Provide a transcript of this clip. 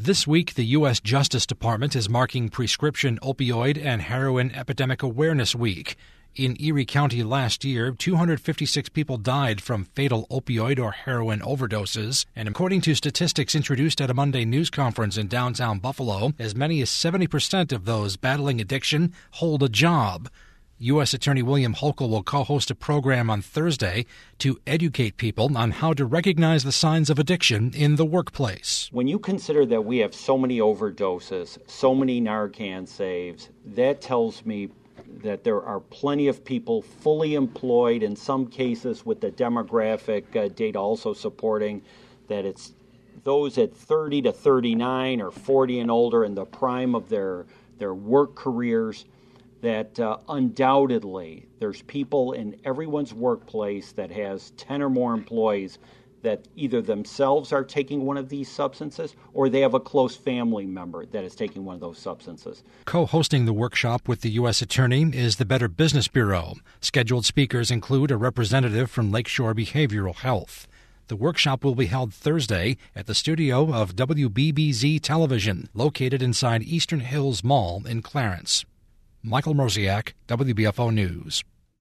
This week, the U.S. Justice Department is marking Prescription Opioid and Heroin Epidemic Awareness Week. In Erie County last year, 256 people died from fatal opioid or heroin overdoses, and according to statistics introduced at a Monday news conference in downtown Buffalo, as many as 70% of those battling addiction hold a job. U.S. Attorney William Hochul will co-host a program on Thursday to educate people on how to recognize the signs of addiction in the workplace. When you consider that we have so many overdoses, so many Narcan saves, that tells me that there are plenty of people fully employed, in some cases with the demographic data also supporting that it's those at 30 to 39 or 40 and older in the prime of their work careers, that undoubtedly there's people in everyone's workplace that has 10 or more employees that either themselves are taking one of these substances or they have a close family member that is taking one of those substances. Co-hosting the workshop with the U.S. Attorney is the Better Business Bureau. Scheduled speakers include a representative from Lakeshore Behavioral Health. The workshop will be held Thursday at the studio of WBBZ Television, located inside Eastern Hills Mall in Clarence. Michael Mrosiak, WBFO News.